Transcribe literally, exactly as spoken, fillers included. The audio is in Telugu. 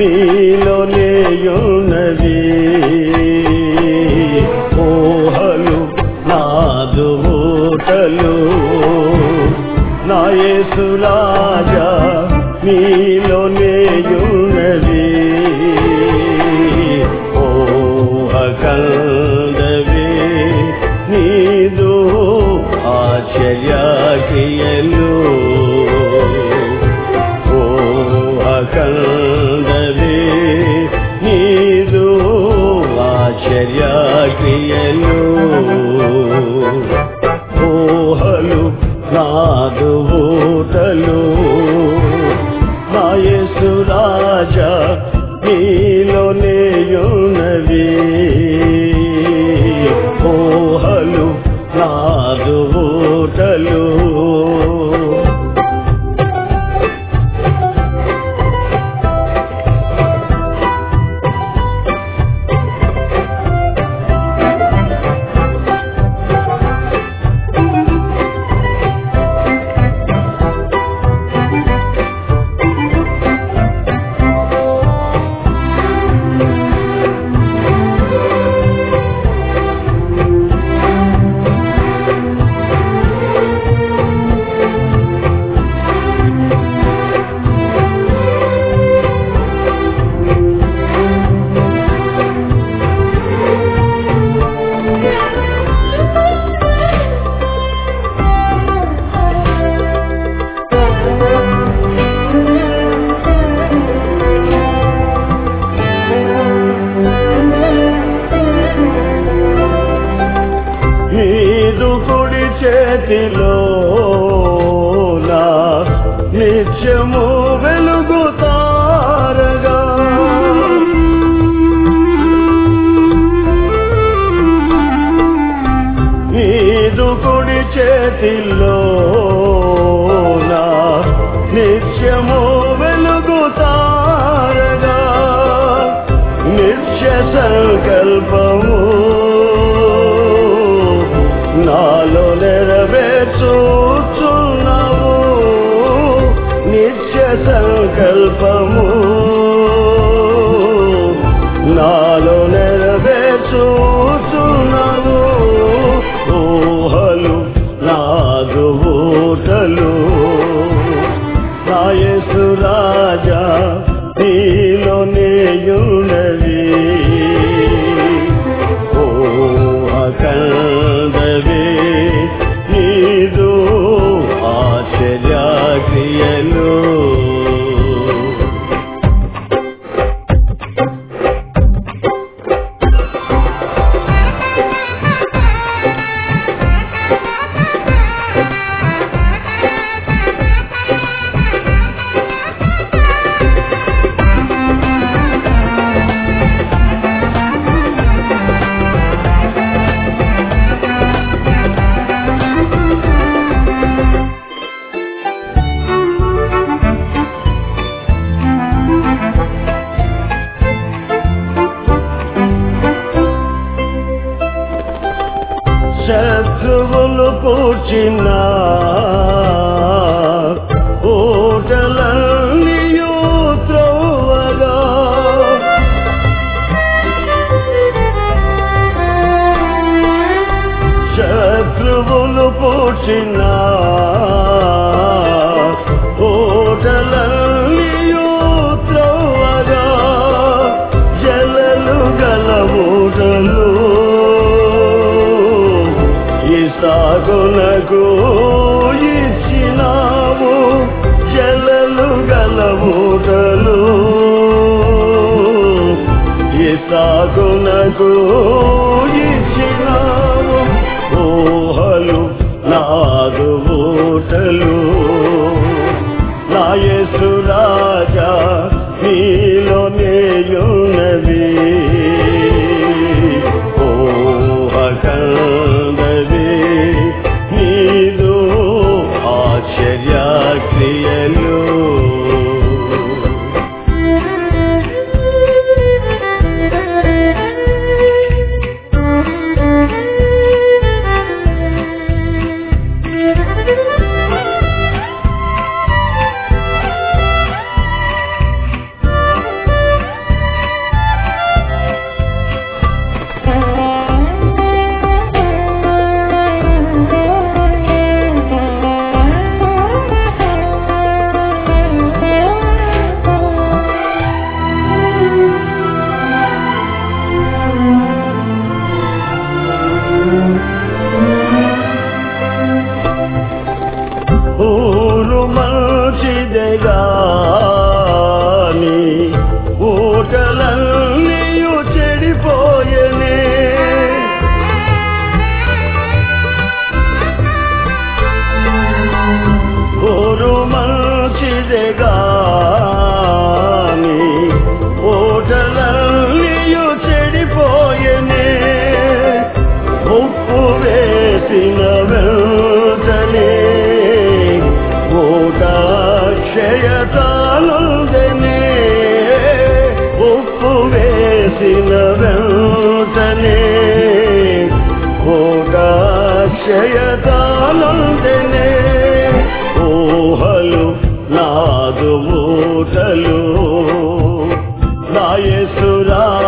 నీలోనేయున్నది. ఊహలు నాదు ఊటలు నా యేసు రాజా నీలోనేయున్నది. ఊహ కందవే నీదు ఆశ్చర్య క్రియలు. ఊహ కందవే నీదు ఆశ్చర్య క్రియలు. ఊహలు నాదు ఊటలు నా యేసు రాజా నీలోనేయున్నది. ఊహలు నాదు ఊటలు నీదు కుడి చేతిలో నా నిత్యము వెలుగుతారగా. నీదు కుడి చేతిలో నా నిత్యము వెలుగుతారగా. నిత్య సంకల్పము నాలో నెరవేర్చుచున్నావు. నిత్య సంకల్పము నాలో నెరవేర్చుచున్నావు. ఊహలు నాదు ఊటలు నా యేసు రాజా నీలోనేయున్నది. ఊహ కందవే నీదు ఆశ్చర్య క్రియలు. శత్రువులు కూర్చిన ఊటలన్నీయు త్రోవగా. శత్రువులు కూర్చిన ఊటలన్నీయు త్రోవగా. జలలు గల ఊటలు ఇసాకునకు ఇచ్చినావు. జలలు గల ఊటలు ఇసాకునకు ఇచ్చినావు. ఊహలు నాదు ఊటలు నా యేసు రాజా నీలోనేయున్నది. ఊహ కందవే నీదు ఆశ్చర్య క్రియలు. తలుపు వేసిన వెంటనే భోగాశయదానందనే ఊహలు నాదు ఊటలు నా యేసు రా